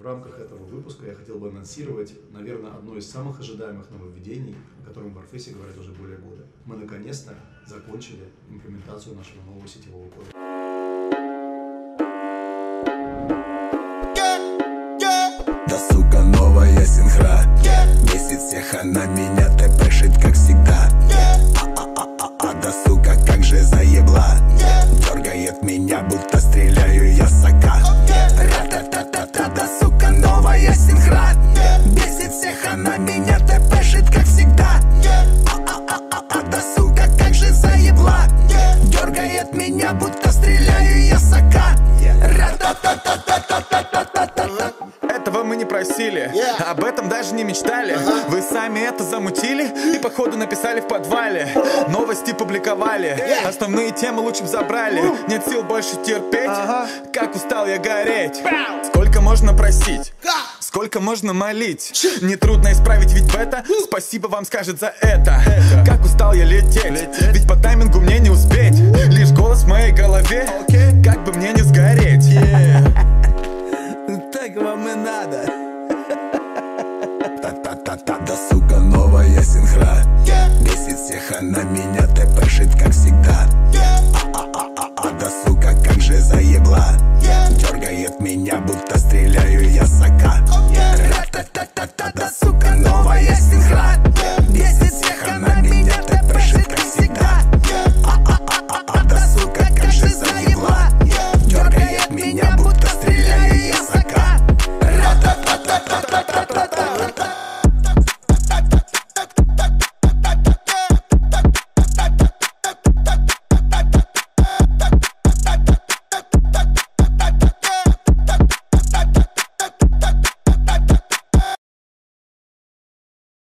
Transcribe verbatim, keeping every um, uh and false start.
В рамках этого выпуска я хотел бы анонсировать, наверное, одно из самых ожидаемых нововведений, о котором в Warface говорят уже более года. Мы наконец-то закончили имплементацию нашего нового сетевого кода. Да сука, новая синхра, бесит всех она меня, тэпэшит как всегда. А-а-а-а-а, да сука, как же заебла, дергает меня, будто стреляю я сока. Ра-та-та-та-та, да сука, новая синхра, бесит всех она меня, тэпэшит как всегда. А-а-а-а-а, да сука, как же заебла, дергает меня, будто стреляю я сока. Ра-та-та-та-та-та-та-та-та-та. Этого мы не просили, yeah. Об этом даже не мечтали. uh-huh. Вы сами это замутили и походу написали в подвале. Новости публиковали, yeah. Основные темы лучше б забрали. uh. Нет сил больше терпеть, uh-huh. Как устал я гореть. Bow. Сколько можно просить, uh. Сколько можно молить. uh. Нетрудно исправить ведь бета, uh. Спасибо вам скажет за это. uh. Как устал я лететь, лететь, ведь по таймингу мне не успеть. uh. Лишь голос в моей голове, okay. Как бы мне не сгореть. yeah. Так вам и надо. Та-та-та-та, да сука, новая синхра, бесит всех она меня,